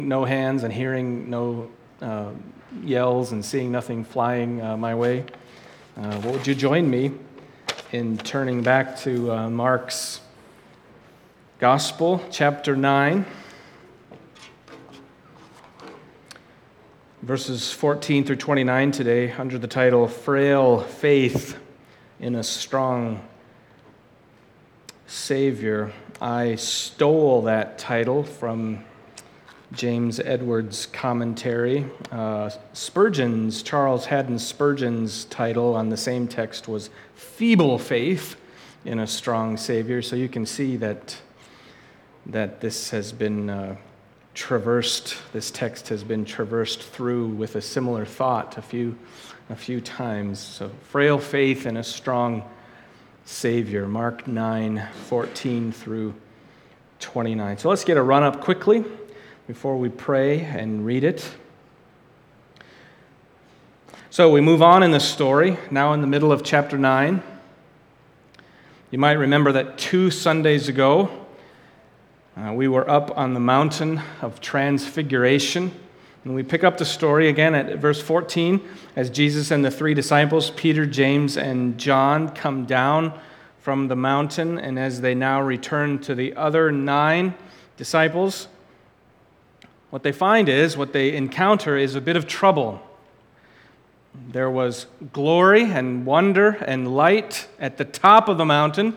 no hands and hearing no yells and seeing nothing flying my way, would you join me in turning back to Mark's Gospel, chapter 9, verses 14 through 29 today, under the title, Frail Faith in a Strong Savior. I stole that title from James Edwards' commentary. Charles Haddon Spurgeon's title on the same text was Feeble Faith in a Strong Savior. So you can see that this has been traversed, this text has been traversed through with a similar thought a few times. So frail faith in a strong Savior, Mark 9:14 through 29. So let's get a run up quickly before we pray and read it. So we move on in the story, now in the middle of chapter 9. You might remember that 2 Sundays ago, we were up on the mountain of Transfiguration, and we pick up the story again at verse 14 as Jesus and the 3 disciples, Peter, James, and John, come down from the mountain, and as they now return to the other 9 disciples, what they encounter is a bit of trouble. There was glory and wonder and light at the top of the mountain,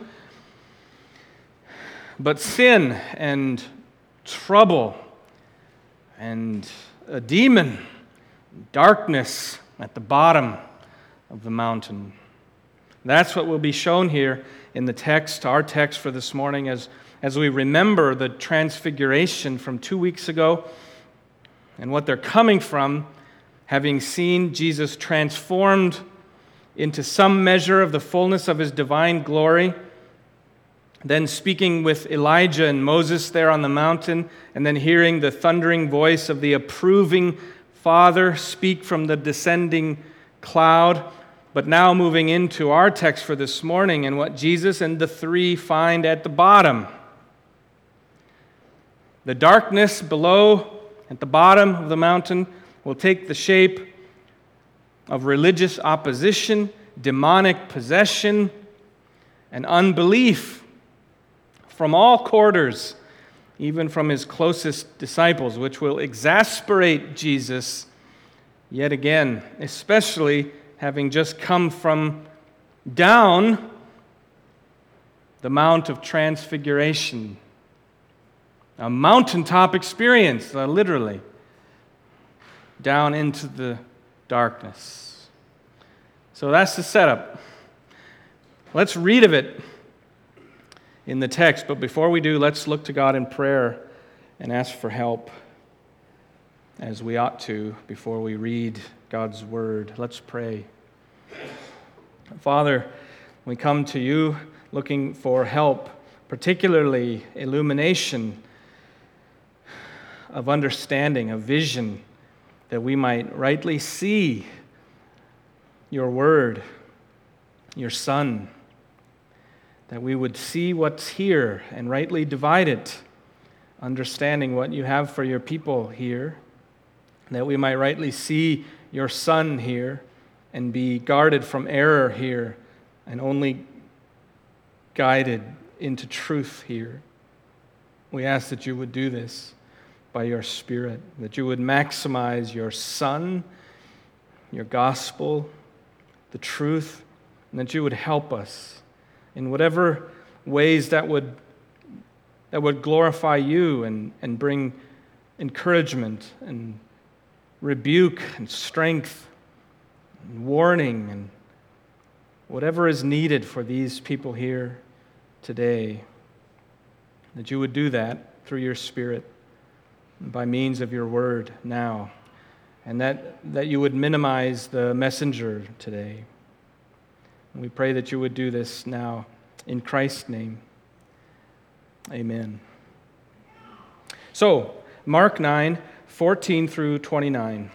but sin and trouble and a demon, darkness at the bottom of the mountain. That's what will be shown here in the text, our text for this morning, as we remember the transfiguration from 2 weeks ago and what they're coming from, having seen Jesus transformed into some measure of the fullness of his divine glory, then speaking with Elijah and Moses there on the mountain, and then hearing the thundering voice of the approving Father speak from the descending cloud, but now moving into our text for this morning and what Jesus and the 3 find at the bottom. The darkness below, at the bottom of the mountain, will take the shape of religious opposition, demonic possession, and unbelief from all quarters, even from his closest disciples, which will exasperate Jesus yet again, especially having just come from down the Mount of Transfiguration. A mountaintop experience, literally, down into the darkness. So that's the setup. Let's read of it in the text, but before we do, let's look to God in prayer and ask for help, as we ought to before we read God's word. Let's pray. Father, we come to you looking for help, particularly illumination of understanding, of vision, that we might rightly see your word, your Son, that we would see what's here and rightly divide it, understanding what you have for your people here, that we might rightly see your Son here and be guarded from error here and only guided into truth here. We ask that you would do this by your Spirit, that you would maximize your Son, your gospel, the truth, and that you would help us in whatever ways that would glorify you and bring encouragement and rebuke and strength and warning and whatever is needed for these people here today, that you would do that through your Spirit by means of your word now, and that you would minimize the messenger today. And we pray that you would do this now in Christ's name. Amen. So, Mark 9:14 through 29,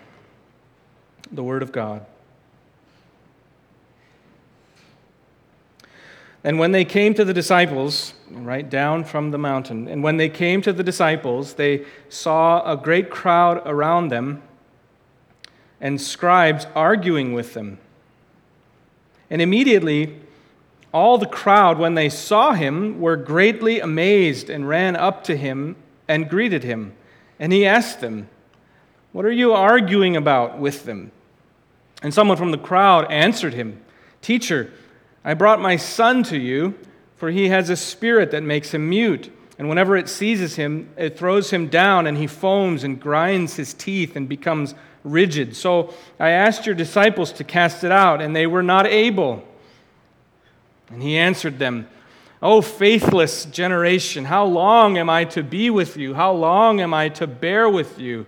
the word of God. And when they came to the disciples, right down from the mountain, and when they came to the disciples, they saw a great crowd around them and scribes arguing with them. And immediately all the crowd, when they saw him, were greatly amazed and ran up to him and greeted him. And he asked them, "What are you arguing about with them?" And someone from the crowd answered him, "Teacher, I brought my son to you, for he has a spirit that makes him mute. And whenever it seizes him, it throws him down, and he foams and grinds his teeth and becomes rigid. So I asked your disciples to cast it out, and they were not able." And he answered them, "O faithless generation, how long am I to be with you? How long am I to bear with you?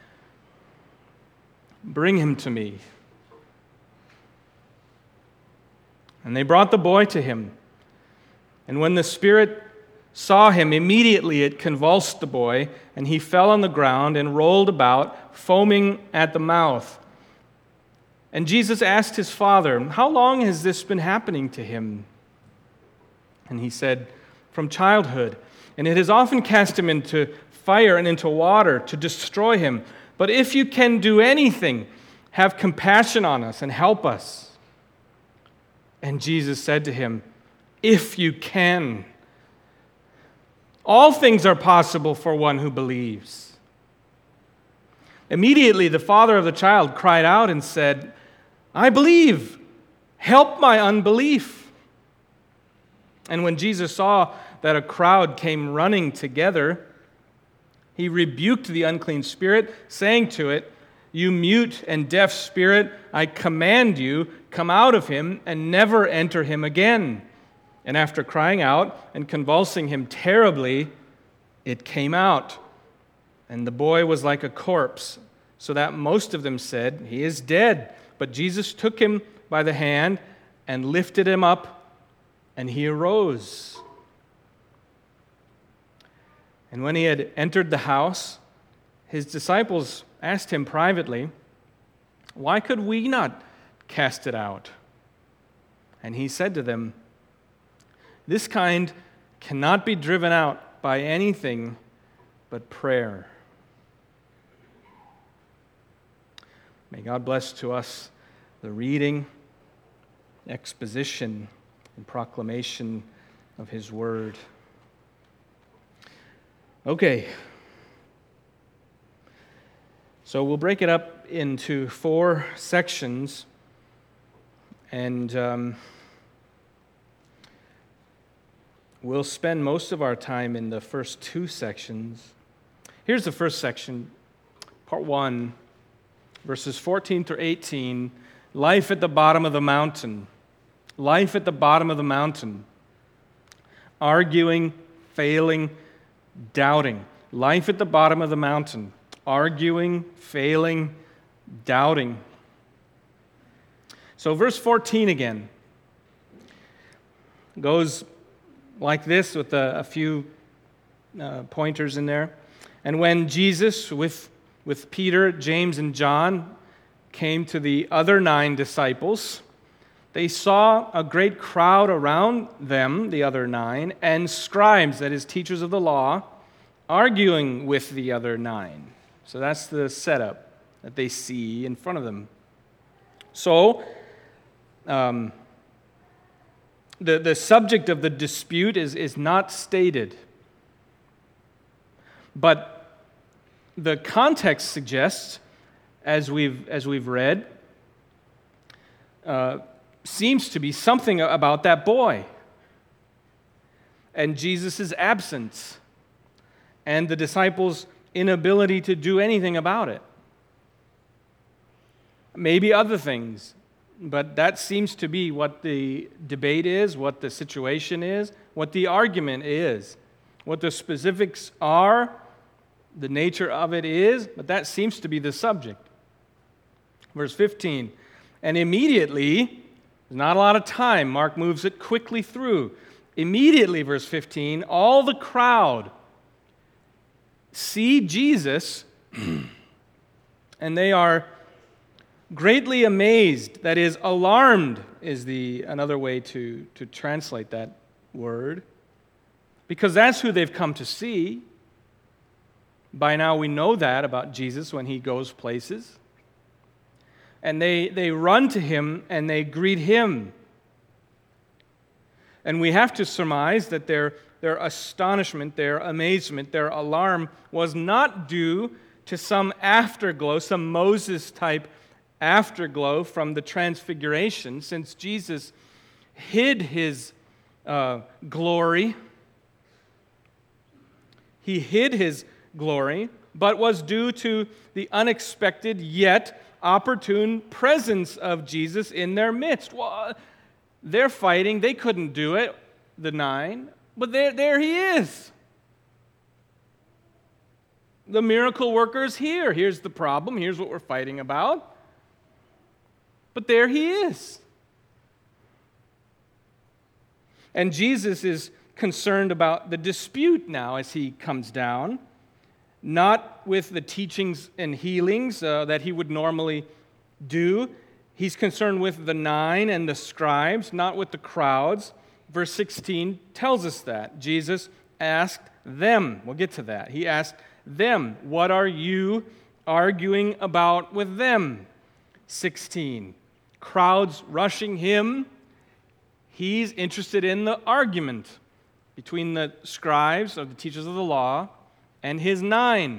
Bring him to me." And they brought the boy to him. And when the spirit saw him, immediately it convulsed the boy, and he fell on the ground and rolled about, foaming at the mouth. And Jesus asked his father, "How long has this been happening to him?" And he said, "From childhood. And it has often cast him into fire and into water to destroy him. But if you can do anything, have compassion on us and help us." And Jesus said to him, "If you can. All things are possible for one who believes." Immediately the father of the child cried out and said, "I believe. Help my unbelief." And when Jesus saw that a crowd came running together, he rebuked the unclean spirit, saying to it, "You mute and deaf spirit, I command you, come out of him and never enter him again." And after crying out and convulsing him terribly, it came out. And the boy was like a corpse, so that most of them said, "He is dead." But Jesus took him by the hand and lifted him up, and he arose. And when he had entered the house, his disciples asked him privately, "Why could we not cast it out?" And he said to them, "This kind cannot be driven out by anything but prayer." May God bless to us the reading, exposition, and proclamation of his word. Okay. So we'll break it up into 4 sections, and we'll spend most of our time in the first 2 sections. Here's the first section, part 1, verses 14 through 18, life at the bottom of the mountain. Life at the bottom of the mountain. Arguing, failing, doubting. Life at the bottom of the mountain. Arguing, failing, doubting. So verse 14 again goes like this with a few pointers in there. And when Jesus, with Peter, James, and John, came to the other 9 disciples, they saw a great crowd around them, the other 9, and scribes, that is, teachers of the law, arguing with the other 9. So that's the setup that they see in front of them. So, the subject of the dispute is not stated. But the context suggests, as we've read, seems to be something about that boy and Jesus' absence and the disciples' inability to do anything about it. Maybe other things, but that seems to be what the debate is, what the situation is, what the argument is, what the specifics are, the nature of it is, but that seems to be the subject. Verse 15, and immediately, there's not a lot of time, Mark moves it quickly through. Immediately, verse 15, all the crowd see Jesus, and they are greatly amazed, that is, alarmed is another way to translate that word, because that's who they've come to see. By now we know that about Jesus when he goes places. And they run to him and they greet him. And we have to surmise that their astonishment, their amazement, their alarm was not due to some afterglow, some Moses-type afterglow from the transfiguration, since Jesus hid his glory. He hid his glory, but was due to the unexpected yet opportune presence of Jesus in their midst. Well, they're fighting. They couldn't do it, the 9, but there he is. The miracle worker's here. Here's the problem. Here's what we're fighting about. But there he is. And Jesus is concerned about the dispute now as he comes down, not with the teachings and healings that he would normally do. He's concerned with the 9 and the scribes, not with the crowds. Verse 16 tells us that. Jesus asked them. We'll get to that. He asked them, "What are you arguing about with them?" 16. Crowds rushing him. He's interested in the argument between the scribes, or the teachers of the law, and his 9,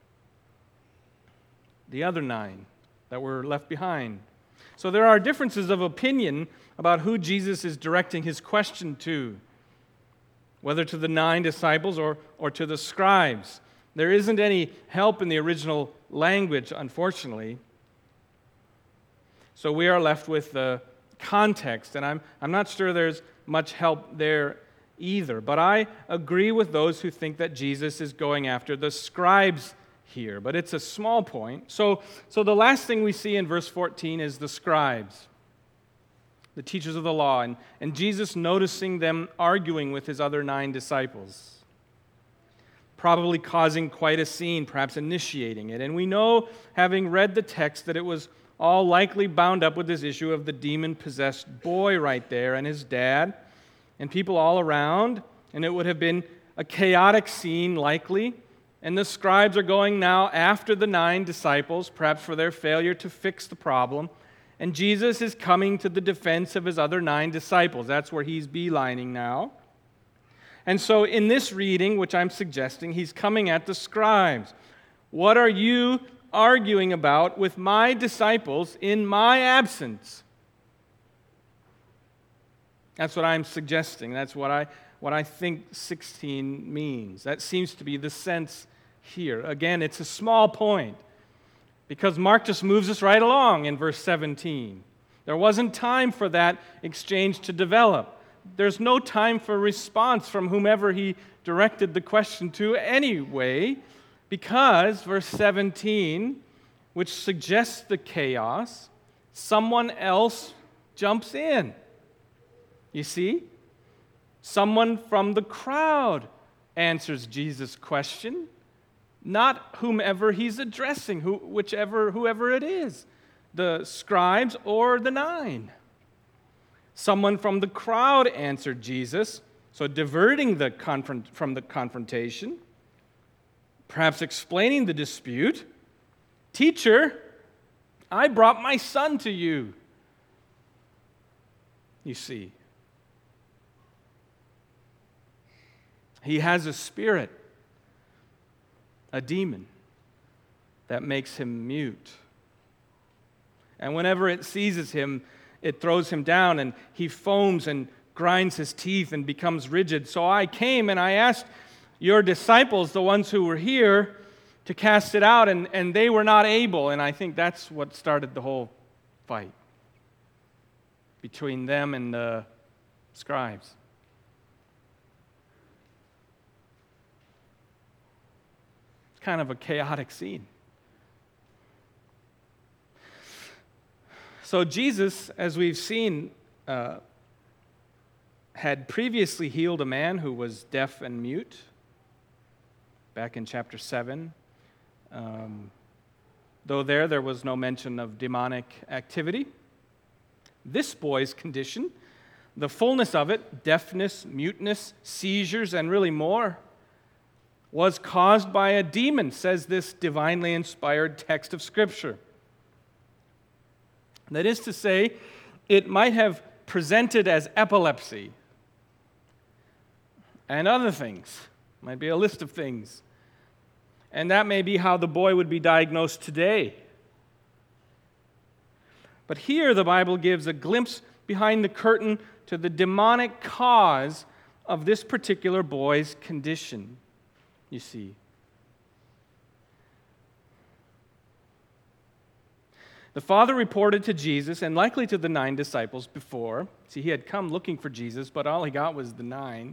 the other 9 that were left behind. So there are differences of opinion about who Jesus is directing his question to, whether to the 9 disciples or to the scribes. There isn't any help in the original language, unfortunately. So we are left with the context, and I'm not sure there's much help there either. But I agree with those who think that Jesus is going after the scribes here, but it's a small point. So the last thing we see in verse 14 is the scribes, the teachers of the law, and Jesus noticing them arguing with his other 9 disciples, probably causing quite a scene, perhaps initiating it. And we know, having read the text, that it was all likely bound up with this issue of the demon-possessed boy right there and his dad and people all around, and it would have been a chaotic scene likely. And the scribes are going now after the 9 disciples, perhaps for their failure to fix the problem. And Jesus is coming to the defense of his other 9 disciples. That's where he's beelining now. And so in this reading, which I'm suggesting, he's coming at the scribes. What are you arguing about with my disciples in my absence? That's what I'm suggesting. That's what I think 16 means. That seems to be the sense here. Again, it's a small point because Mark just moves us right along in verse 17. There wasn't time for that exchange to develop. There's no time for response from whomever he directed the question to anyway, because verse 17, which suggests the chaos, someone else jumps in. You see? Someone from the crowd answers Jesus' question, not whomever he's addressing, whoever it is, the scribes or the 9. Someone from the crowd answered Jesus, so diverting from the confrontation, perhaps explaining the dispute. "Teacher, I brought my son to you." You see, he has a spirit, a demon, that makes him mute. And whenever it seizes him, it throws him down, and he foams and grinds his teeth and becomes rigid. So I came and I asked your disciples, the ones who were here, to cast it out, and they were not able. And I think that's what started the whole fight between them and the scribes. It's kind of a chaotic scene. So Jesus, as we've seen, had previously healed a man who was deaf and the though there was no mention of demonic activity. This boy's condition, the fullness of it, deafness, muteness, seizures, and really more, was caused by a demon, says this divinely inspired text of Scripture. That is to say, it might have presented as epilepsy and other things. Might be a list of things. And that may be how the boy would be diagnosed today. But here the Bible gives a glimpse behind the curtain to the demonic cause of this particular boy's condition, you see. The father reported to Jesus, and likely to the 9 disciples before. See, he had come looking for Jesus, but all he got was the 9.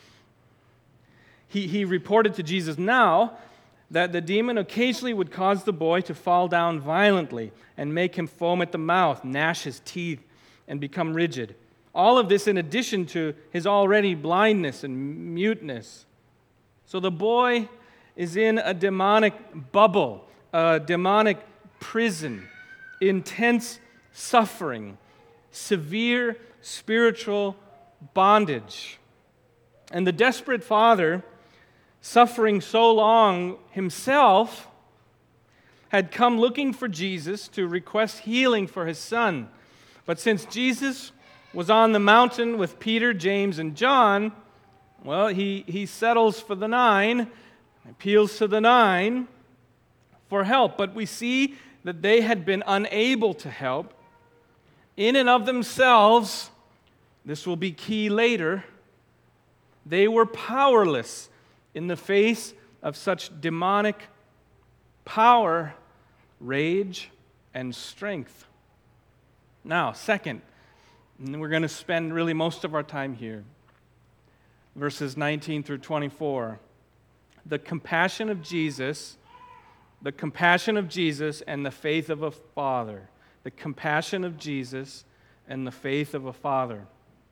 He reported to Jesus now that the demon occasionally would cause the boy to fall down violently and make him foam at the mouth, gnash his teeth, and become rigid. All of this in addition to his already blindness and muteness. So the boy is in a demonic bubble, a demonic prison, intense suffering, severe spiritual bondage. And the desperate father, suffering so long himself, had come looking for Jesus to request healing for his son. But since Jesus was on the mountain with Peter, James, and John, well, he settles for the 9, appeals to the 9 for help. But we see that they had been unable to help. In and of themselves, this will be key later, they were powerless in the face of such demonic power, rage, and strength. Now, second, and we're going to spend really most of our time here, verses 19 through 24. The compassion of Jesus and the faith of a father. The compassion of Jesus and the faith of a father.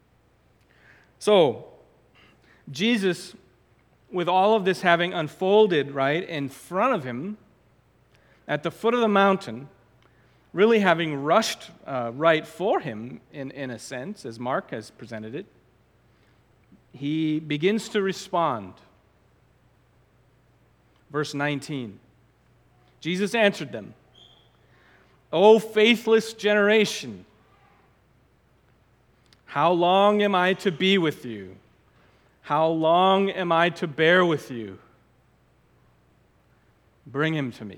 So, Jesus, with all of this having unfolded right in front of him, at the foot of the mountain, really having rushed right for him, in a sense, as Mark has presented it, he begins to respond. Verse 19. Jesus answered them, "O faithless generation, how long am I to be with you? How long am I to bear with you? Bring him to me."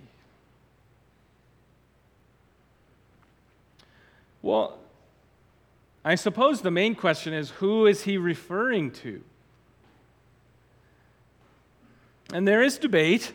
Well, I suppose the main question is, who is he referring to? And there is debate.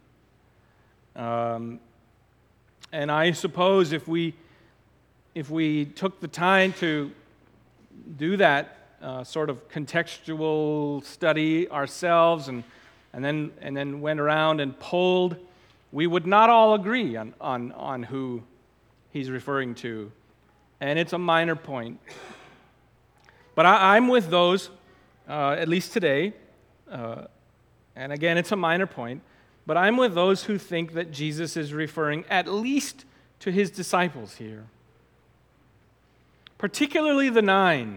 And I suppose if we took the time to do that sort of contextual study ourselves and then went around and polled, we would not all agree on who he's referring to. And it's a minor point. But I'm with those, at least today, and again, it's a minor point, but I'm with those who think that Jesus is referring at least to his disciples here, particularly the 9,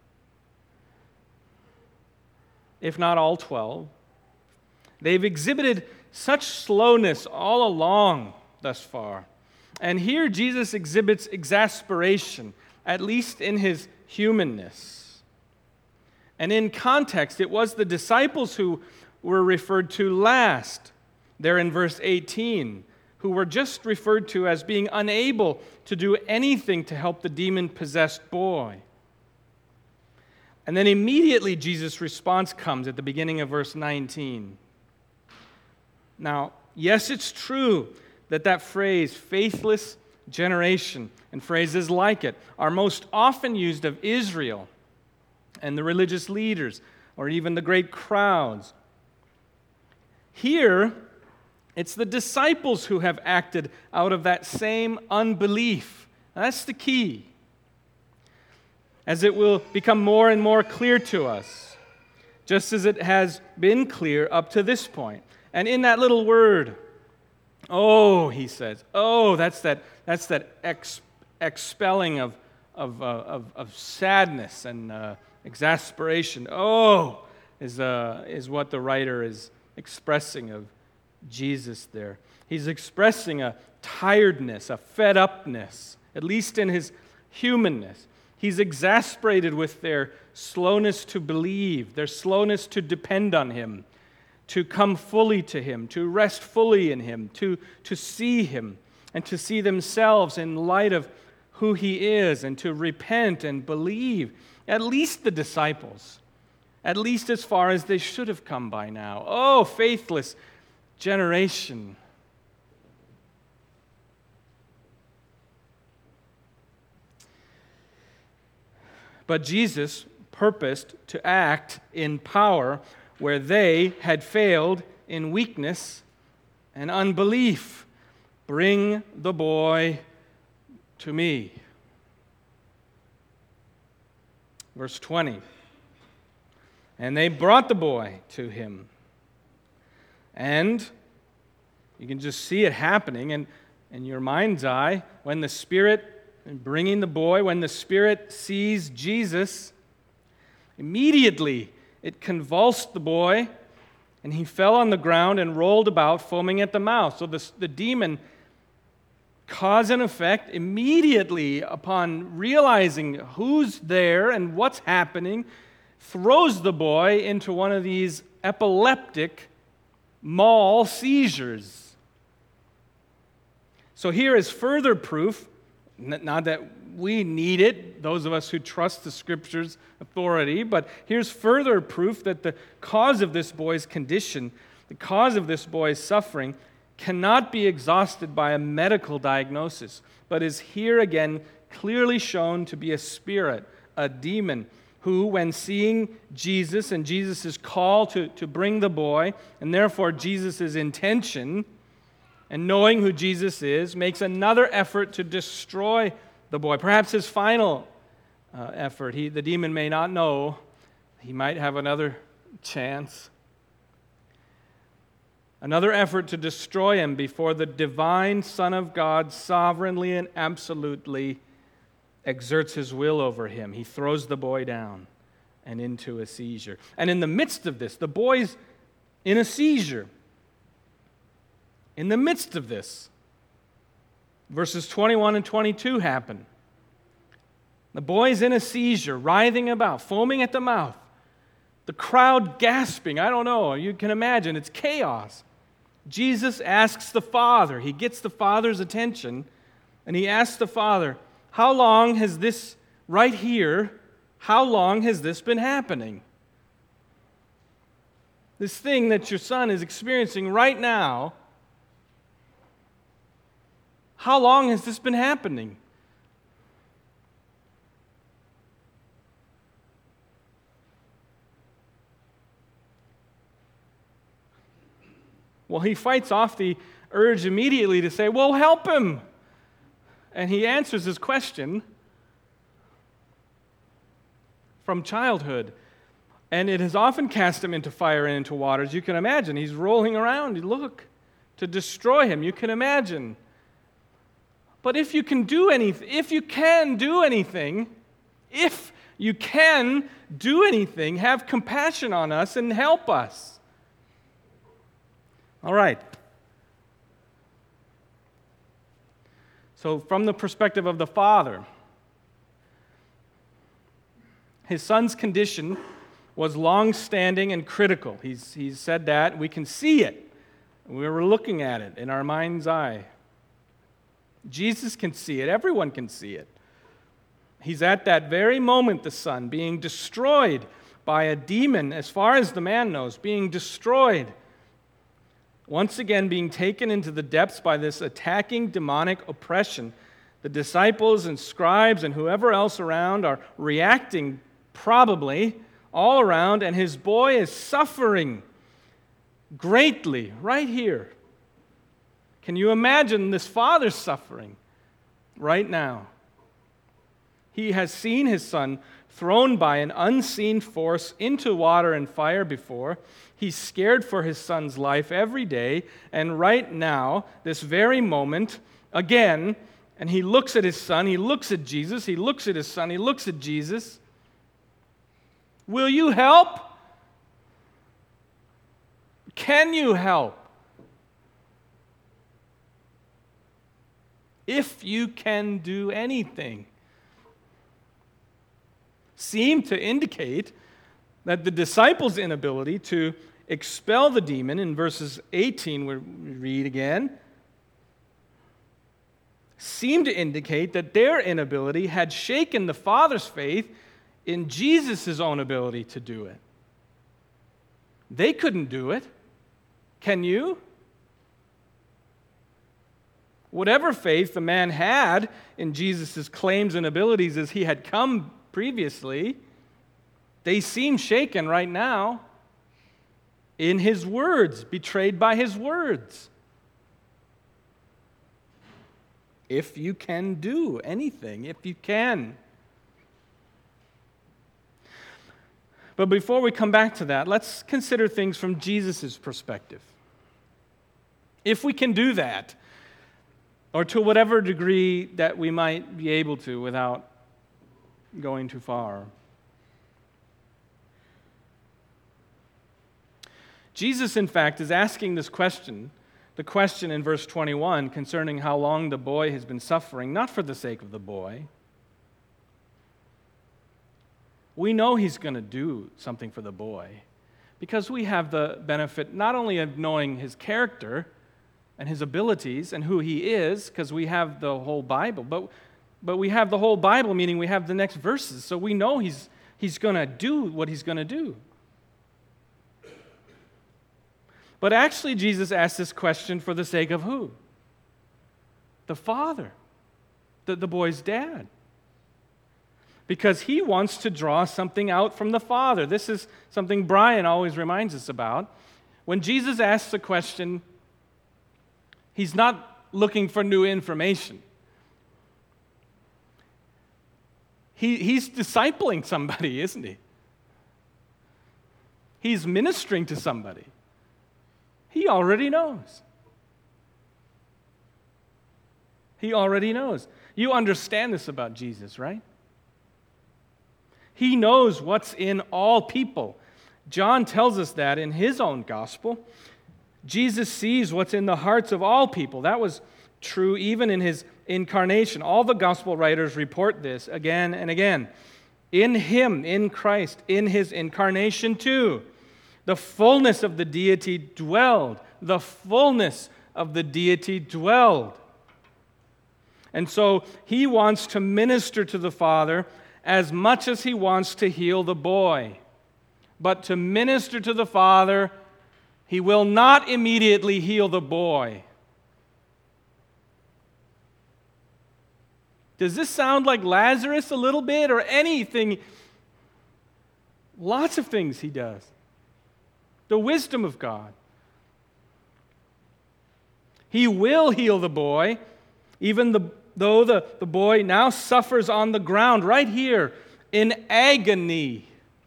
if not all 12. They've exhibited such slowness all along thus far. And here Jesus exhibits exasperation, at least in his humanness. And in context, it was the disciples who were referred to last, there in verse 18, who were just referred to as being unable to do anything to help the demon-possessed boy. And then immediately Jesus' response comes at the beginning of verse 19. Now, yes, it's true that phrase, faithless generation, and phrases like it are most often used of Israel and the religious leaders, or even the great crowds. Here, it's the disciples who have acted out of that same unbelief. Now, that's the key, as it will become more and more clear to us, just as it has been clear up to this point. And in that little word, Oh, he says, oh, that's that expelling of sadness and exasperation. Oh, is what the writer is expressing of Jesus there. He's expressing a tiredness, a fed-upness, at least in his humanness. He's exasperated with their slowness to believe, their slowness to depend on him, to come fully to him, to rest fully in him, to see him, and to see themselves in light of who he is, and to repent and believe, at least the disciples, at least as far as they should have come by now. Oh, faithless generation. But Jesus purposed to act in power where they had failed in weakness and unbelief. Bring the boy to me. Verse 20. And they brought the boy to him. And you can just see it happening in your mind's eye when the Spirit, bringing the boy, when the Spirit sees Jesus, immediately it convulsed the boy, and he fell on the ground and rolled about, foaming at the mouth. So the demon, cause and effect, immediately upon realizing who's there and what's happening, throws the boy into one of these epileptic mall seizures. So here is further proof, not that we need it, those of us who trust the Scripture's authority, but here's further proof that the cause of this boy's condition, the cause of this boy's suffering, cannot be exhausted by a medical diagnosis, but is here again clearly shown to be a spirit, a demon, who, when seeing Jesus and Jesus' call to bring the boy, and therefore Jesus' intention, and knowing who Jesus is, makes another effort to destroy the boy. Perhaps his final effort. The demon may not know. He might have another chance. Another effort to destroy him before the divine Son of God sovereignly and absolutely exerts his will over him. He throws the boy down and into a seizure. And in the midst of this, the boy's in a seizure. In the midst of this, verses 21 and 22 happen. The boy's in a seizure, writhing about, foaming at the mouth. The crowd gasping. I don't know. You can imagine. It's chaos. Jesus asks the Father. He gets the Father's attention, and he asks the Father, how long has this, right here, how long has this been happening? This thing that your son is experiencing right now, how long has this been happening? Well, he fights off the urge immediately to say, well, help him. And he answers his question from childhood. And it has often cast him into fire and into waters. You can imagine. He's rolling around. Look, to destroy him. You can imagine. But if you can do anything, have compassion on us and help us. All right. So from the perspective of the Father, his son's condition was long-standing and critical. He's said that. We can see it. We were looking at it in our mind's eye. Jesus can see it. Everyone can see it. He's at that very moment, the son, being destroyed by a demon, as far as the man knows, being destroyed. Once again, being taken into the depths by this attacking demonic oppression. The disciples and scribes and whoever else around are reacting, probably, all around, and his boy is suffering greatly right here. Can you imagine this father suffering right now? He has seen his son thrown by an unseen force into water and fire before. He's scared for his son's life every day. And right now, this very moment, again, and he looks at his son, he looks at Jesus, he looks at his son, he looks at Jesus. Will you help? Can you help? If you can do anything. Seem to indicate that the disciples' inability to expel the demon, in verses 18 we read again, seemed to indicate that their inability had shaken the Father's faith in Jesus' own ability to do it. They couldn't do it. Can you? Whatever faith the man had in Jesus' claims and abilities as he had come previously, they seem shaken right now in his words, betrayed by his words. If you can do anything, if you can. But before we come back to that, let's consider things from Jesus' perspective. If we can do that, or to whatever degree that we might be able to without going too far. Jesus, in fact, is asking this question, the question in verse 21 concerning how long the boy has been suffering, not for the sake of the boy. We know he's going to do something for the boy because we have the benefit not only of knowing his character and his abilities and who he is, because we have the whole Bible, but we have the whole Bible, meaning we have the next verses, so we know he's going to do what he's going to do. But actually, Jesus asked this question for the sake of who? The father, the boy's dad. Because he wants to draw something out from the Father. This is something Brian always reminds us about. When Jesus asks the question, he's not looking for new information. He's discipling somebody, isn't he? He's ministering to somebody. He already knows. He already knows. You understand this about Jesus, right? He knows what's in all people. John tells us that in his own gospel. Jesus sees what's in the hearts of all people. That was true even in his incarnation. All the gospel writers report this again and again. In him, in Christ, in his incarnation too, the fullness of the deity dwelled. The fullness of the deity dwelled. And so he wants to minister to the Father as much as he wants to heal the boy. But to minister to the Father, he will not immediately heal the boy. Does this sound like Lazarus a little bit or anything? Lots of things he does. The wisdom of God. He will heal the boy, even though the boy now suffers on the ground right here in agony.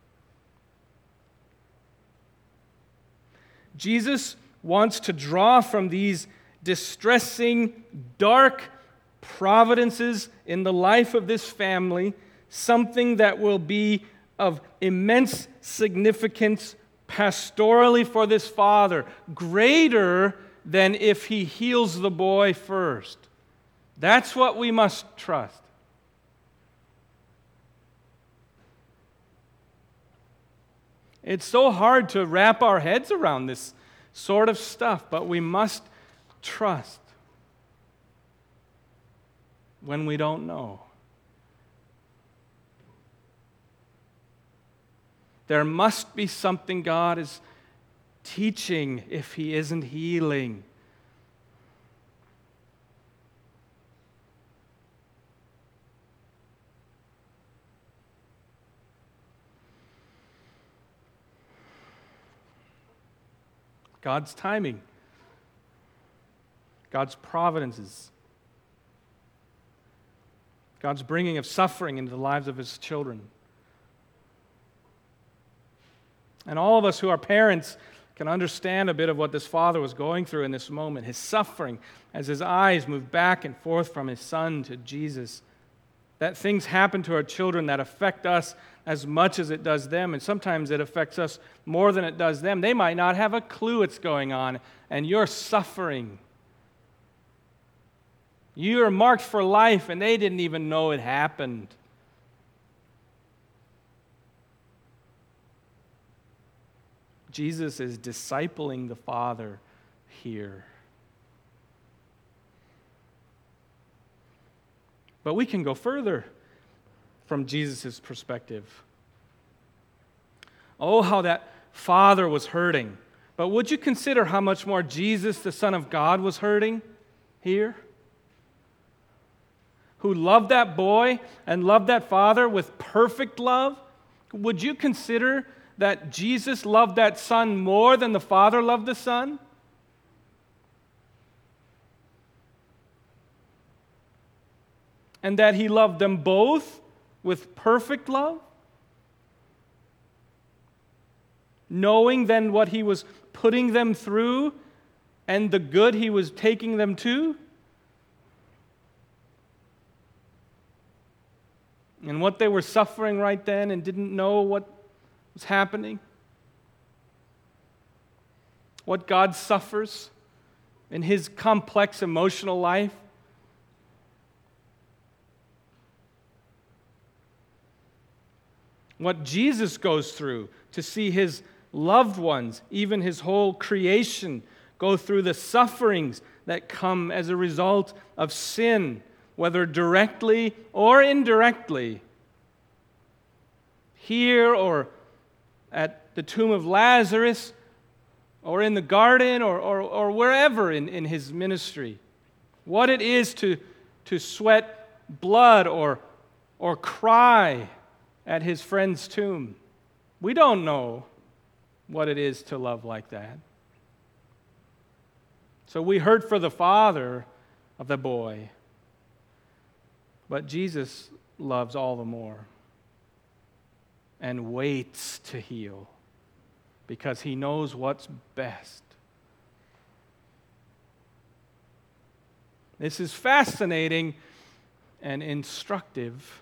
Jesus wants to draw from these distressing, dark providences in the life of this family something that will be of immense significance pastorally for this father, greater than if he heals the boy first. That's what we must trust. It's so hard to wrap our heads around this sort of stuff, but we must trust when we don't know. There must be something God is teaching if he isn't healing. God's timing, God's providences, God's bringing of suffering into the lives of his children. And all of us who are parents can understand a bit of what this father was going through in this moment, his suffering as his eyes moved back and forth from his son to Jesus. That things happen to our children that affect us as much as it does them, and sometimes it affects us more than it does them. They might not have a clue what's going on, and you're suffering. You are marked for life, and they didn't even know it happened. Jesus is discipling the Father here. But we can go further from Jesus' perspective. Oh, how that Father was hurting. But would you consider how much more Jesus, the Son of God, was hurting here? Who loved that boy and loved that father with perfect love? Would you consider that Jesus loved that son more than the Father loved the Son? And that he loved them both with perfect love? Knowing then what he was putting them through and the good he was taking them to? And what they were suffering right then and didn't know what was happening? What God suffers in his complex emotional life? What Jesus goes through to see his loved ones, even his whole creation, go through the sufferings that come as a result of sin, whether directly or indirectly. Here or at the tomb of Lazarus, or in the garden, or wherever in his ministry. What it is to sweat blood or cry at his friend's tomb. We don't know what it is to love like that. So we hurt for the father of the boy, but Jesus loves all the more and waits to heal because he knows what's best. This is fascinating and instructive.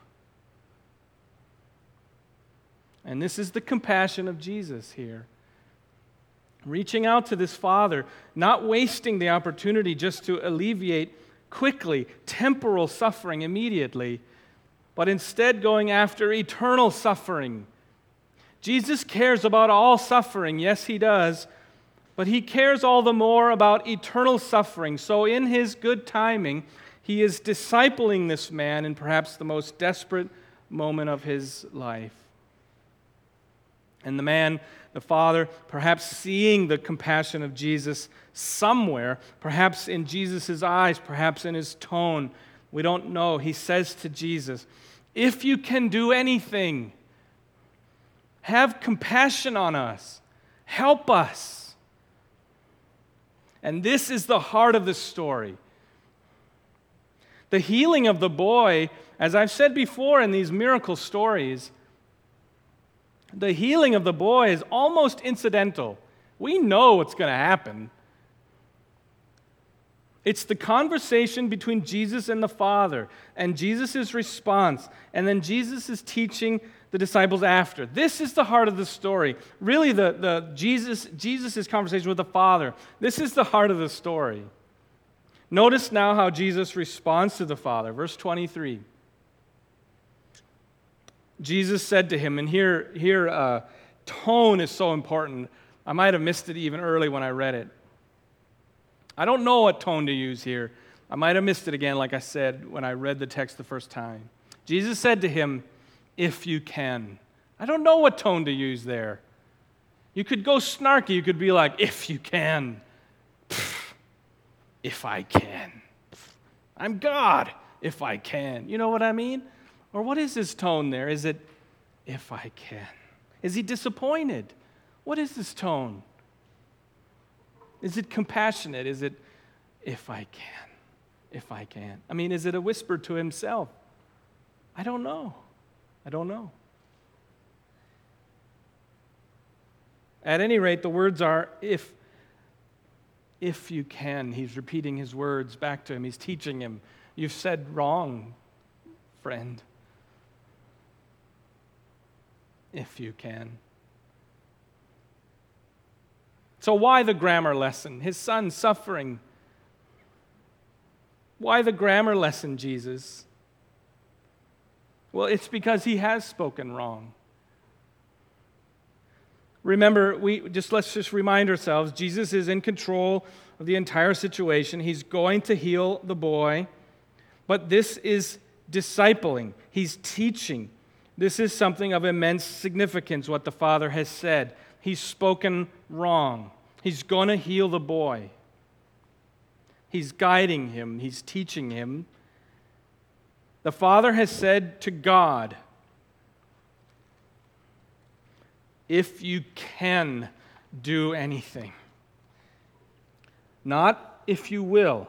And this is the compassion of Jesus here. Reaching out to this father, not wasting the opportunity just to alleviate quickly temporal suffering immediately, but instead going after eternal suffering. Jesus cares about all suffering, yes, he does, but he cares all the more about eternal suffering. So in his good timing, he is discipling this man in perhaps the most desperate moment of his life. And the man, the father, perhaps seeing the compassion of Jesus somewhere, perhaps in Jesus' eyes, perhaps in his tone, we don't know. He says to Jesus, "If you can do anything, have compassion on us. Help us." And this is the heart of the story. The healing of the boy, as I've said before in these miracle stories, the healing of the boy is almost incidental. We know what's going to happen. It's the conversation between Jesus and the Father, and Jesus' response, and then Jesus is teaching the disciples after. This is the heart of the story. Really, Jesus' conversation with the Father. This is the heart of the story. Notice now how Jesus responds to the Father. Verse 23. Jesus said to him, and here tone is so important. I might have missed it even early when I read it. I don't know what tone to use here. I might have missed it again, like I said, when I read the text the first time. Jesus said to him, "If you can." I don't know what tone to use there. You could go snarky. You could be like, "If you can." Pfft, if I can. Pfft, I'm God, if I can. You know what I mean? Or what is his tone there? Is it, "If I can"? Is he disappointed? What is his tone? Is it compassionate? Is it, "If I can, if I can"? I mean, is it a whisper to himself? I don't know. I don't know. At any rate, the words are, if you can. He's repeating his words back to him. He's teaching him. You've said wrong, friend. If you can. So why the grammar lesson? His son suffering. Why the grammar lesson, Jesus? Well, it's because he has spoken wrong. Remember, let's just remind ourselves, Jesus is in control of the entire situation. He's going to heal the boy, but this is discipling. He's teaching. This is something of immense significance, what the Father has said. He's spoken wrong. He's going to heal the boy. He's guiding him. He's teaching him. The Father has said to God, if you can do anything. Not if you will.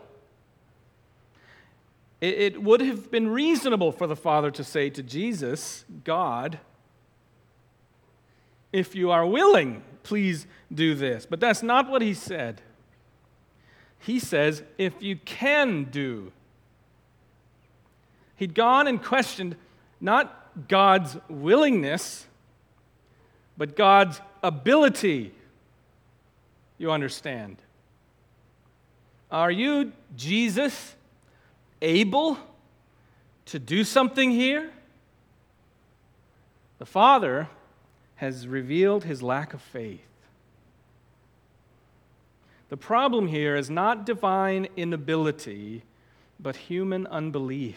It would have been reasonable for the Father to say to Jesus, God, if you are willing, please do this. But that's not what he said. He says, if you can do. He'd gone and questioned not God's willingness, but God's ability. You understand? Are you, Jesus, able to do something here? The Father has revealed his lack of faith. The problem here is not divine inability, but human unbelief.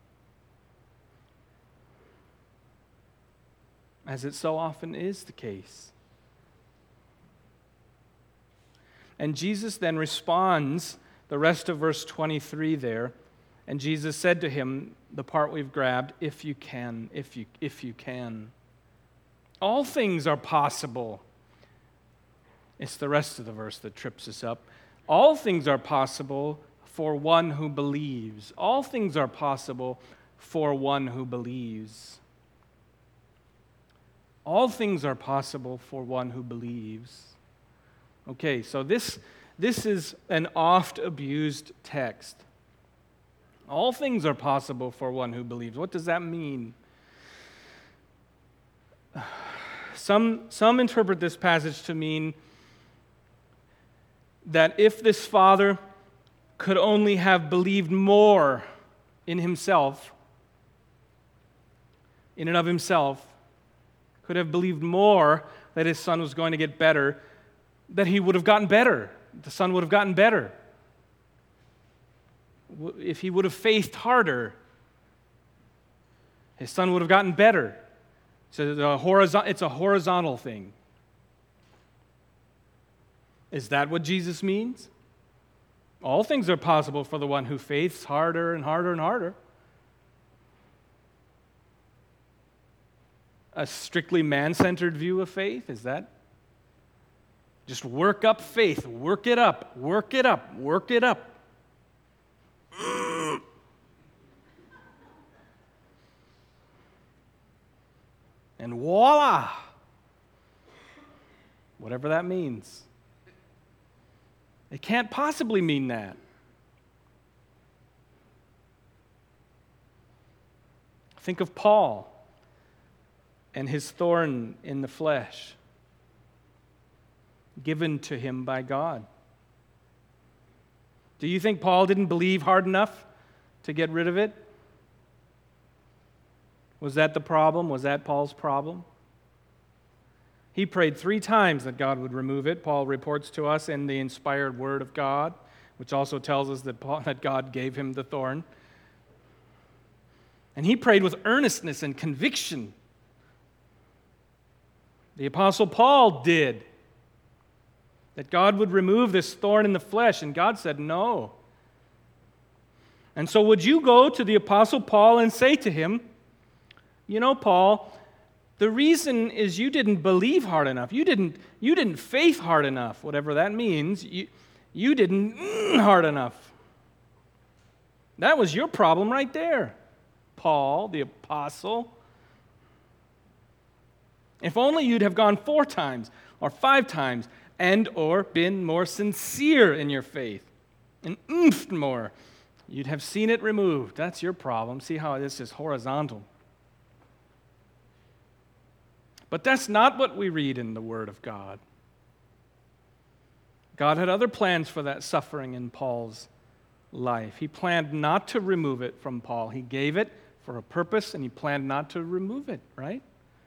As it so often is the case. And Jesus then responds, the rest of verse 23 there, and Jesus said to him, the part we've grabbed, if you can, if you can. All things are possible. It's the rest of the verse that trips us up. All things are possible for one who believes. All things are possible for one who believes. All things are possible for one who believes. Okay, so this is an oft abused text. All things are possible for one who believes. What does that mean? Some interpret this passage to mean that if this father could only have believed more in himself, in and of himself, could have believed more that his son was going to get better, that he would have gotten better. The son would have gotten better. If he would have faithed harder, his son would have gotten better. So it's a horizontal thing. Is that what Jesus means? All things are possible for the one who faiths harder and harder and harder. A strictly man-centered view of faith, is that? Just work up faith, work it up, work it up, work it up. And voila! Whatever that means. It can't possibly mean that. Think of Paul and his thorn in the flesh, given to him by God. Do you think Paul didn't believe hard enough to get rid of it? Was that the problem? Was that Paul's problem? He prayed 3 times that God would remove it. Paul reports to us in the inspired word of God, which also tells us that God gave him the thorn. And he prayed with earnestness and conviction. The Apostle Paul did. That God would remove this thorn in the flesh, and God said no. And so would you go to the Apostle Paul and say to him, you know, Paul, the reason is you didn't believe hard enough. You didn't faith hard enough, whatever that means. You didn't hard enough. That was your problem right there. Paul, the apostle. If only you'd have gone 4 times or 5 times and or been more sincere in your faith and oomphed more, you'd have seen it removed. That's your problem. See how this is horizontal. But that's not what we read in the Word of God. God had other plans for that suffering in Paul's life. He planned not to remove it from Paul. He gave it for a purpose, and he planned not to remove it, right?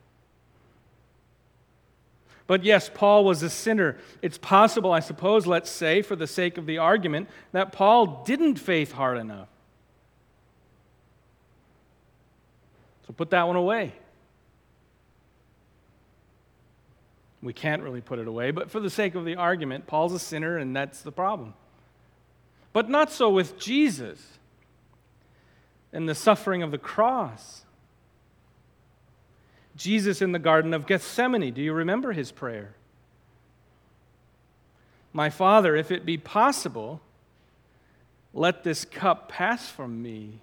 But yes, Paul was a sinner. It's possible, I suppose, let's say, for the sake of the argument, that Paul didn't faith hard enough. So put that one away. We can't really put it away, but for the sake of the argument, Paul's a sinner, and that's the problem. But not so with Jesus and the suffering of the cross. Jesus in the Garden of Gethsemane, do you remember his prayer? My Father, if it be possible, let this cup pass from me.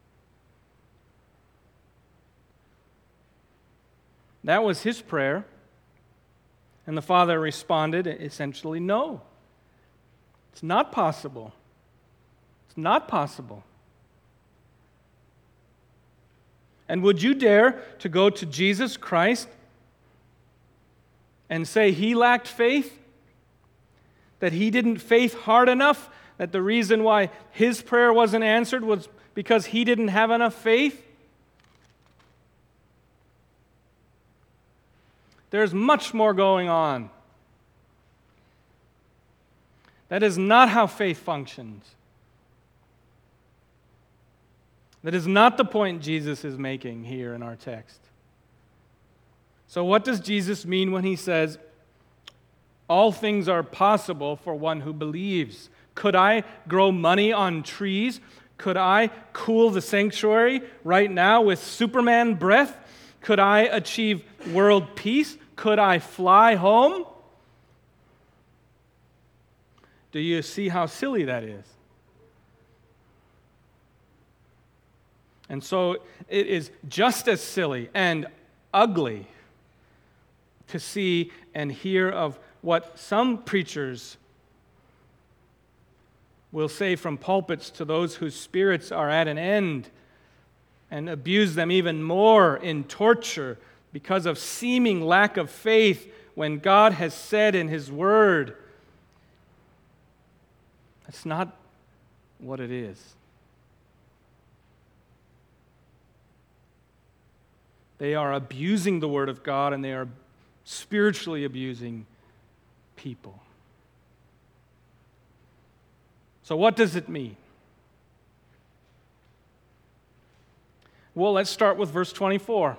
That was his prayer. And the Father responded essentially, no. It's not possible. It's not possible. And would you dare to go to Jesus Christ and say he lacked faith? That he didn't faith hard enough? That the reason why his prayer wasn't answered was because he didn't have enough faith? There's much more going on. That is not how faith functions. That is not the point Jesus is making here in our text. So what does Jesus mean when he says, all things are possible for one who believes? Could I grow money on trees? Could I cool the sanctuary right now with Superman breath? Could I achieve world peace? Could I fly home? Do you see how silly that is? And so it is just as silly and ugly to see and hear of what some preachers will say from pulpits to those whose spirits are at an end and abuse them even more in torture because of seeming lack of faith when God has said in His Word. That's not what it is. They are abusing the Word of God, and they are spiritually abusing people. So what does it mean? Well, let's start with verse 24.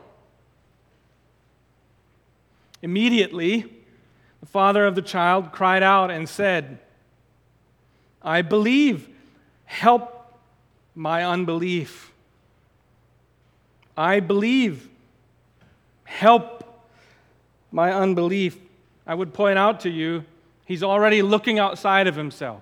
Immediately, the father of the child cried out and said, I believe, help my unbelief. I believe, help my unbelief. I would point out to you, he's already looking outside of himself.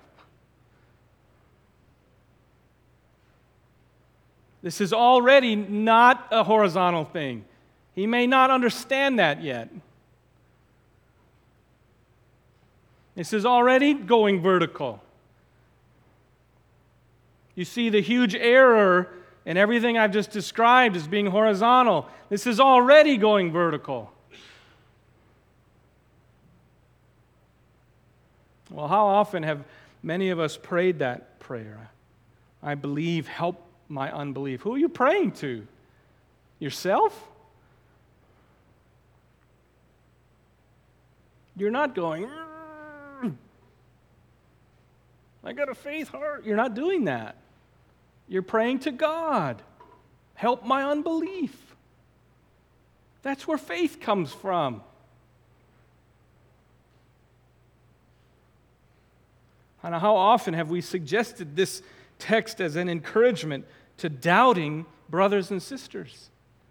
This is already not a horizontal thing. He may not understand that yet. This is already going vertical. You see the huge error in everything I've just described as being horizontal. This is already going vertical. Well, how often have many of us prayed that prayer? I believe, help my unbelief. Who are you praying to? Yourself? You're not going, I got a faith heart. You're not doing that. You're praying to God. Help my unbelief. That's where faith comes from. And how often have we suggested this text as an encouragement to doubting brothers and sisters?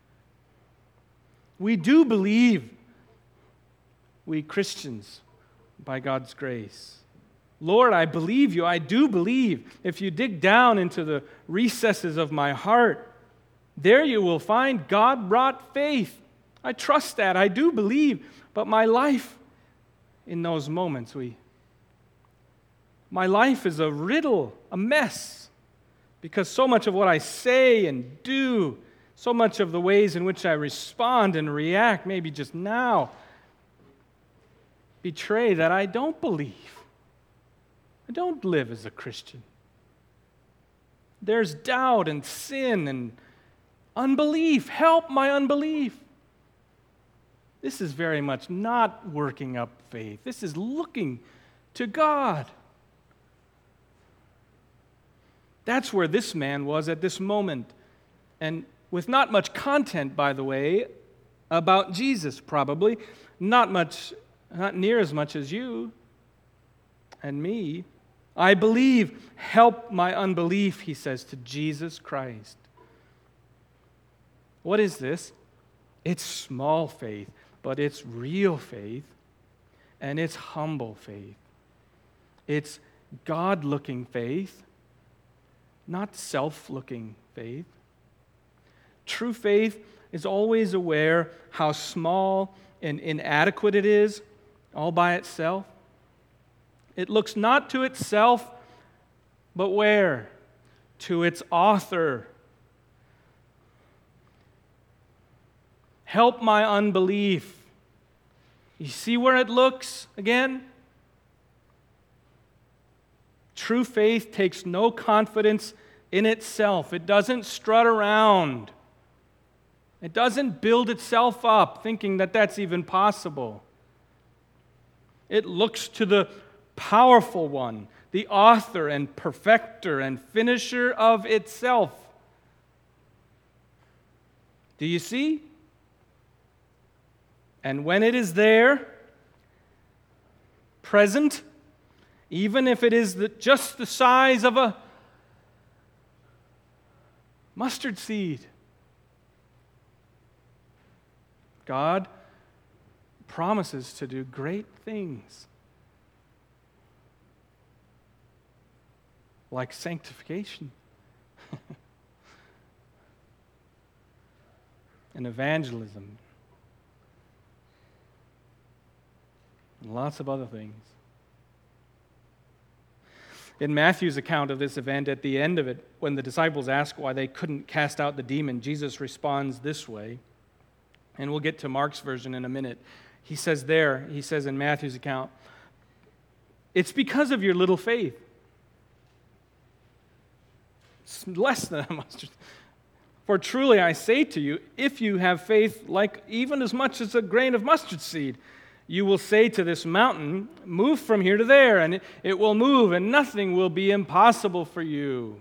We do believe, we Christians, by God's grace. Lord, I believe you. I do believe. If you dig down into the recesses of my heart, There you will find God-wrought faith. I trust that. I do believe. But my life in those moments, my life is a riddle, a mess, because so much of what I say and do, so much of the ways in which I respond and react, maybe just now, betray that I don't believe. I don't live as a Christian. There's doubt and sin and unbelief. Help my unbelief. This is very much not working up faith. This is looking to God. That's where this man was at this moment. And with not much content, by the way, about Jesus, probably. Not near as much as you and me. I believe. Help my unbelief, he says to Jesus Christ. What is this? It's small faith, but it's real faith, and it's humble faith. It's God-looking faith, not self-looking faith. True faith is always aware how small and inadequate it is all by itself. It looks not to itself, but where? To its author. Help my unbelief. You see where it looks again? True faith takes no confidence in itself. It doesn't strut around. It doesn't build itself up thinking that that's even possible. It looks to the powerful one, the author and perfecter and finisher of itself. Do you see? And when it is there, present, even if it is just the size of a mustard seed, God promises to do great things, like sanctification and evangelism and lots of other things. In Matthew's account of this event, at the end of it, when the disciples ask why they couldn't cast out the demon, Jesus responds this way, and we'll get to Mark's version in a minute. He says in Matthew's account, it's because of your little faith. It's less than a mustard. For truly I say to you, if you have faith like even as much as a grain of mustard seed, you will say to this mountain, move from here to there, and it will move, and nothing will be impossible for you.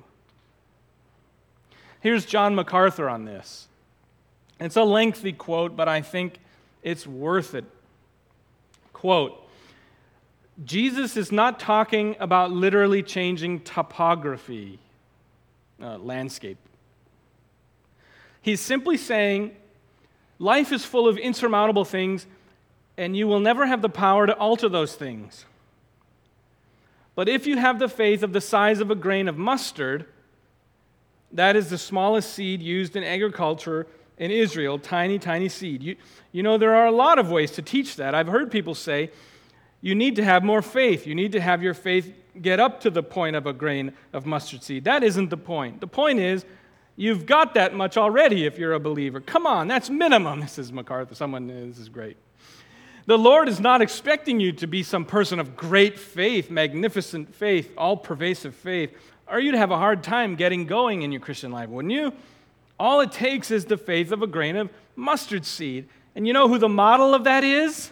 Here's John MacArthur on this. It's a lengthy quote, but I think it's worth it. Quote, Jesus is not talking about literally changing topography, landscape. He's simply saying, life is full of insurmountable things, and you will never have the power to alter those things. But if you have the faith of the size of a grain of mustard, that is the smallest seed used in agriculture in Israel, tiny, tiny seed. You know, there are a lot of ways to teach that. I've heard people say, you need to have more faith. You need to have your faith get up to the point of a grain of mustard seed. That isn't the point. The point is, you've got that much already if you're a believer. Come on, that's minimum. This is MacArthur. This is great. The Lord is not expecting you to be some person of great faith, magnificent faith, all-pervasive faith, or you'd have a hard time getting going in your Christian life, wouldn't you? All it takes is the faith of a grain of mustard seed. And you know who the model of that is?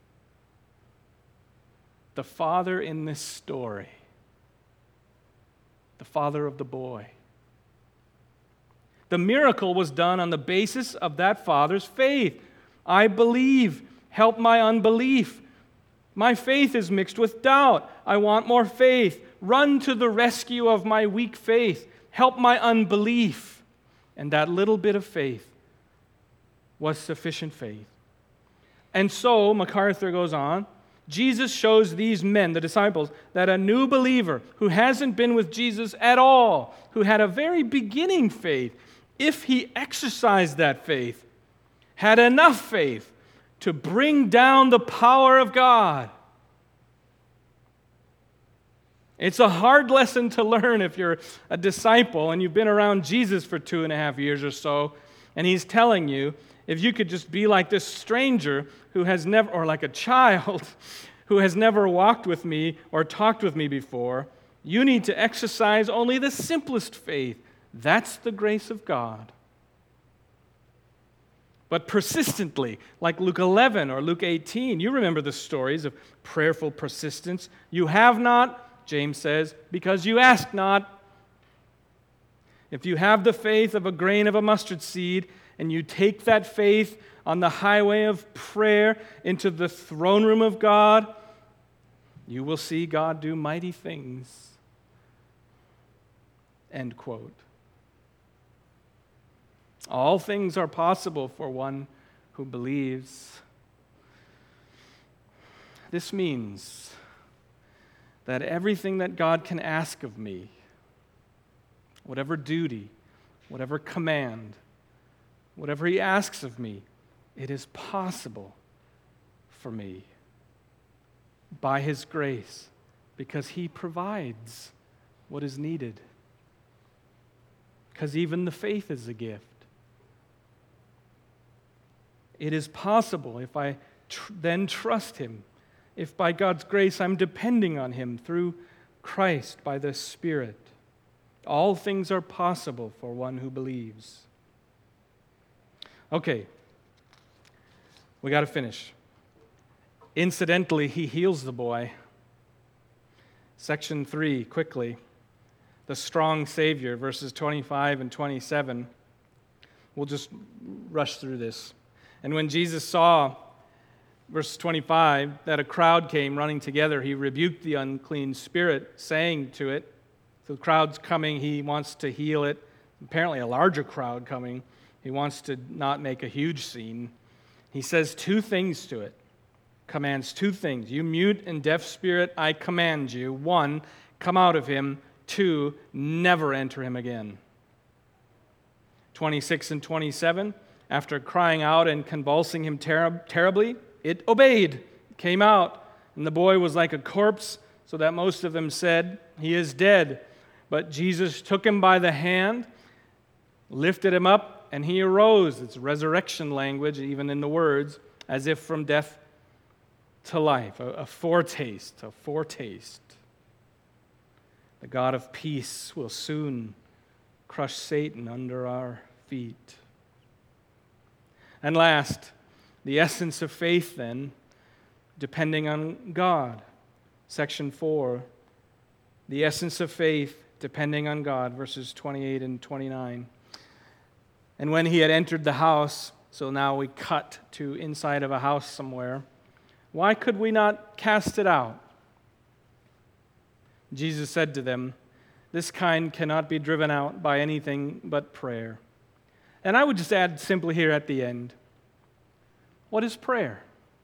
The father in this story. The father of the boy. The miracle was done on the basis of that father's faith. I believe. Help my unbelief. My faith is mixed with doubt. I want more faith. Run to the rescue of my weak faith. Help my unbelief. And that little bit of faith was sufficient faith. And so, MacArthur goes on, Jesus shows these men, the disciples, that a new believer who hasn't been with Jesus at all, who had a very beginning faith, if he exercised that faith, had enough faith to bring down the power of God. It's a hard lesson to learn if you're a disciple and you've been around Jesus for 2.5 years or so, and he's telling you, if you could just be like this stranger who has never, or like a child who has never walked with me or talked with me before, you need to exercise only the simplest faith. That's the grace of God. But persistently, like Luke 11 or Luke 18, you remember the stories of prayerful persistence. You have not, James says, because you ask not. If you have the faith of a grain of a mustard seed, and you take that faith on the highway of prayer into the throne room of God, you will see God do mighty things. End quote. All things are possible for one who believes. This means that everything that God can ask of me, whatever duty, whatever command, whatever he asks of me, it is possible for me by his grace, because he provides what is needed. Because even the faith is a gift. It is possible if I then trust him, if by God's grace I'm depending on him through Christ by the Spirit. All things are possible for one who believes. Okay, we got to finish. Incidentally, he heals the boy. Section 3, quickly. The strong Savior, verses 25 and 27. We'll just rush through this. And when Jesus saw, verse 25, that a crowd came running together, he rebuked the unclean spirit, saying to it, the crowd's coming, he wants to heal it. Apparently a larger crowd coming. He wants to not make a huge scene. He says 2 things to it. Commands 2 things. You mute and deaf spirit, I command you. 1, come out of him. 2, never enter him again. 26 and 27, after crying out and convulsing him terribly, it obeyed, came out, and the boy was like a corpse, so that most of them said, he is dead. But Jesus took him by the hand, lifted him up, and he arose. It's resurrection language, even in the words, as if from death to life, a foretaste. The God of peace will soon crush Satan under our feet. And last, the essence of faith then, depending on God. Section 4, the essence of faith depending on God, verses 28 and 29. And when he had entered the house, so now we cut to inside of a house somewhere, why could we not cast it out? Jesus said to them, this kind cannot be driven out by anything but prayer. And I would just add simply here at the end, what is prayer?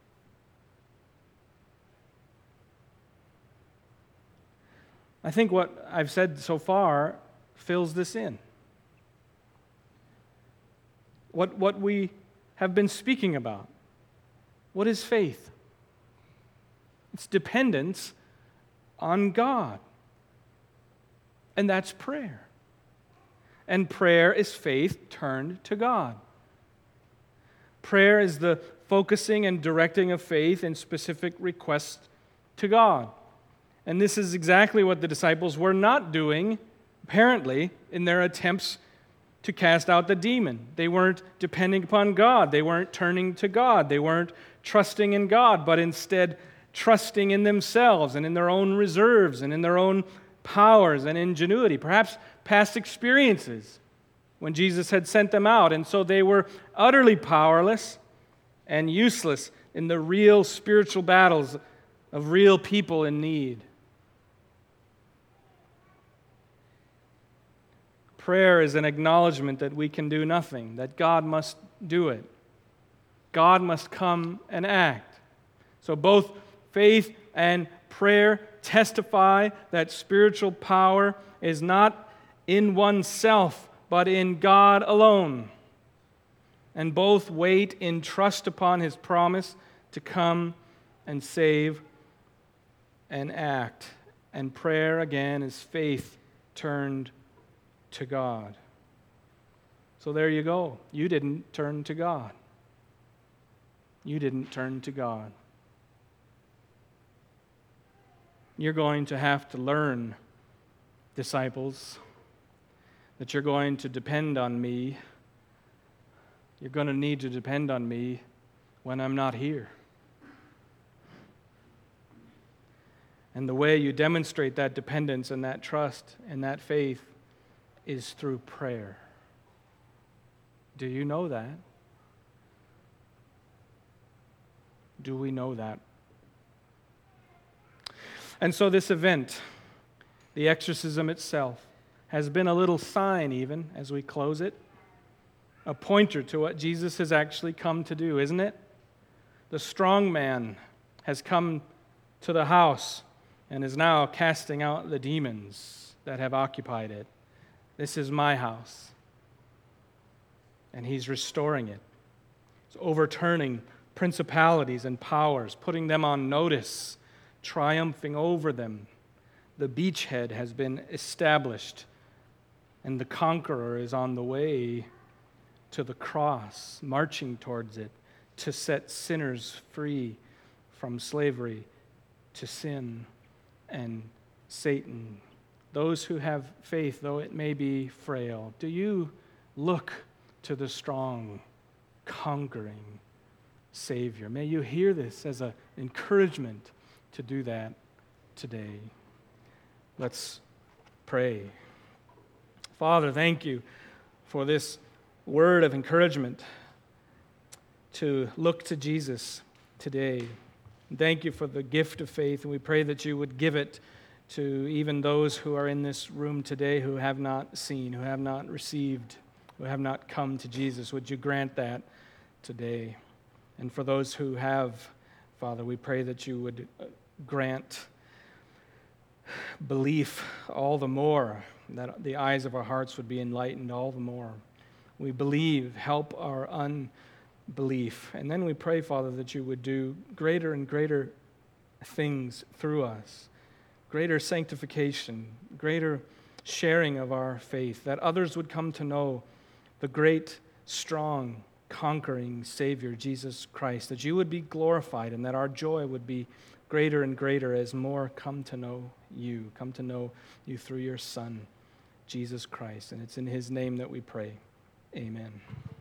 I think what I've said so far fills this in. What we have been speaking about. What is faith? It's dependence on God. And that's prayer. And prayer is faith turned to God. Prayer is the focusing and directing of faith in specific requests to God. And this is exactly what the disciples were not doing, apparently, in their attempts to cast out the demon. They weren't depending upon God. They weren't turning to God. They weren't trusting in God, but instead trusting in themselves and in their own reserves and in their own powers and ingenuity, perhaps past experiences when Jesus had sent them out. And so they were utterly powerless and useless in the real spiritual battles of real people in need. Prayer is an acknowledgement that we can do nothing, that God must do it. God must come and act. So both faith and prayer testify that spiritual power is not in oneself, but in God alone. And both wait in trust upon His promise to come and save and act. And prayer, again, is faith turned to God. So there you go. You didn't turn to God. You didn't turn to God. You're going to have to learn, disciples, that you're going to depend on me. You're going to need to depend on me when I'm not here. And the way you demonstrate that dependence and that trust and that faith is through prayer. Do you know that? Do we know that? And so this event, the exorcism itself, has been a little sign even as we close it, a pointer to what Jesus has actually come to do, isn't it? The strong man has come to the house and is now casting out the demons that have occupied it. This is my house. And he's restoring it. He's overturning principalities and powers, putting them on notice, triumphing over them. The beachhead has been established, and the conqueror is on the way to the cross, marching towards it to set sinners free from slavery to sin and Satan. Those who have faith, though it may be frail, do you look to the strong, conquering Savior? May you hear this as an encouragement to do that today. Let's pray. Father, thank you for this word of encouragement to look to Jesus today. Thank you for the gift of faith, and we pray that you would give it to even those who are in this room today who have not seen, who have not received, who have not come to Jesus. Would you grant that today? And for those who have, Father, we pray that you would grant belief all the more, that the eyes of our hearts would be enlightened all the more. We believe, help our unbelief. And then we pray, Father, that you would do greater and greater things through us, greater sanctification, greater sharing of our faith, that others would come to know the great, strong, conquering Savior, Jesus Christ, that you would be glorified and that our joy would be greater and greater as more come to know you through your Son, Jesus Christ. And it's in his name that we pray. Amen.